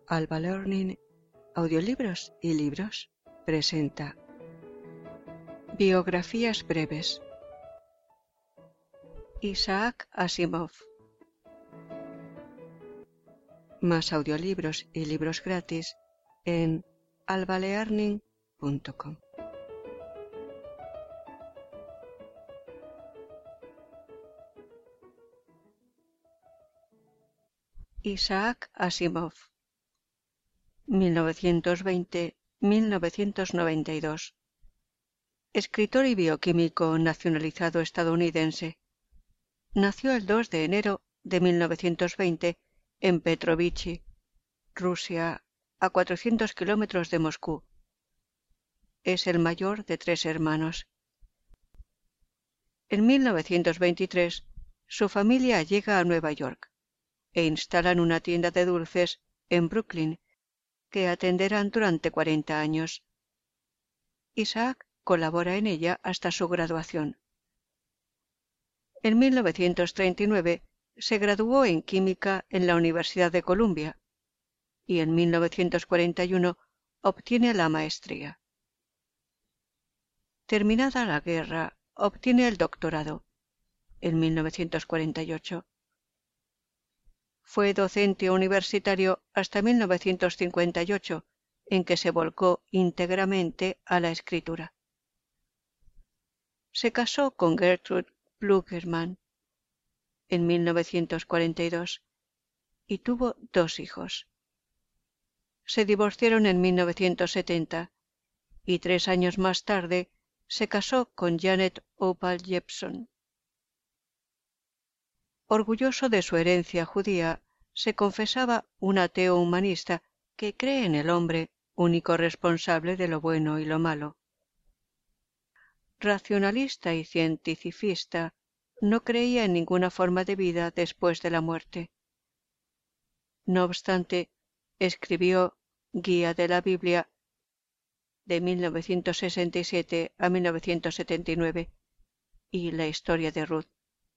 Alba Learning, Audiolibros y Libros presenta Biografías breves. Isaac Asimov. Más audiolibros y libros gratis en albalearning.com. Isaac Asimov, 1920-1992. Escritor y bioquímico nacionalizado estadounidense. Nació el 2 de enero de 1920 en Petrovichy, Rusia, a 400 kilómetros de Moscú. Es el mayor de 3 hermanos. En 1923, su familia llega a Nueva York e instalan una tienda de dulces en Brooklyn que atenderán durante 40 años. Isaac colabora en ella hasta su graduación. En 1939 se graduó en química en la Universidad de Columbia y en 1941 obtiene la maestría. Terminada la guerra, obtiene el doctorado en 1948. Fue docente universitario hasta 1958, en que se volcó íntegramente a la escritura. Se casó con Gertrude Plugerman en 1942 y tuvo 2 hijos. Se divorciaron en 1970 y 3 años más tarde se casó con Janet Opal Jepson. Orgulloso de su herencia judía, se confesaba un ateo humanista que cree en el hombre, único responsable de lo bueno y lo malo. Racionalista y cientificista, no creía en ninguna forma de vida después de la muerte. No obstante, escribió Guía de la Biblia de 1967 a 1979 y La historia de Ruth.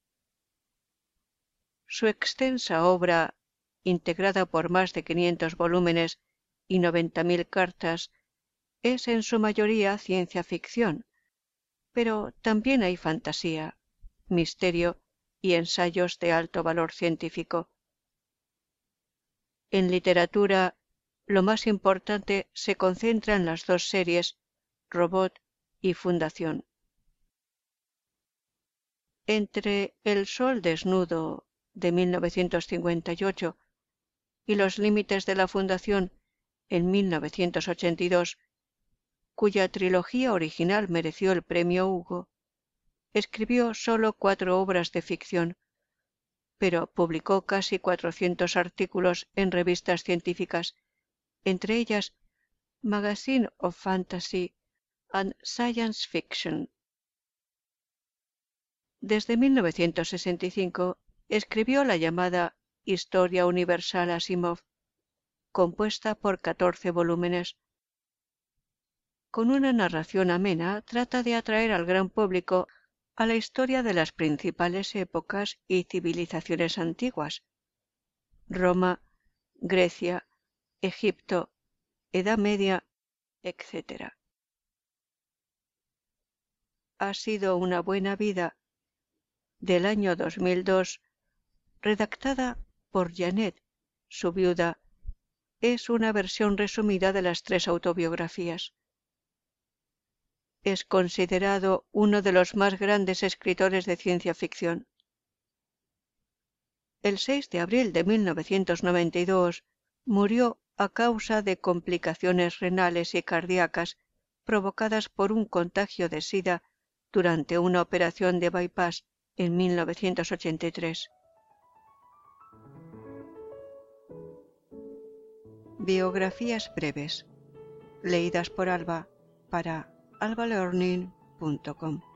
Su extensa obra, integrada por más de 500 volúmenes y 90.000 cartas, es en su mayoría ciencia ficción, pero también hay fantasía, misterio y ensayos de alto valor científico. En literatura, lo más importante se concentra en las 2 series, Robot y Fundación. Entre El sol desnudo, de 1958, y Los límites de la Fundación, en 1982, cuya trilogía original mereció el premio Hugo, escribió solo 4 obras de ficción, pero publicó casi 400 artículos en revistas científicas, entre ellas Magazine of Fantasy and Science Fiction. Desde 1965 escribió la llamada Historia Universal Asimov, compuesta por 14 volúmenes. Con una narración amena trata de atraer al gran público a la historia de las principales épocas y civilizaciones antiguas: Roma, Grecia, Egipto, Edad Media, etc. Ha sido una buena vida, del año 2002, redactada por Janet, su viuda. Es una versión resumida de las 3 autobiografías. Es considerado uno de los más grandes escritores de ciencia ficción. El 6 de abril de 1992 murió a causa de complicaciones renales y cardíacas provocadas por un contagio de SIDA durante una operación de bypass en 1983. Biografías breves, leídas por Alba para albalearning.com.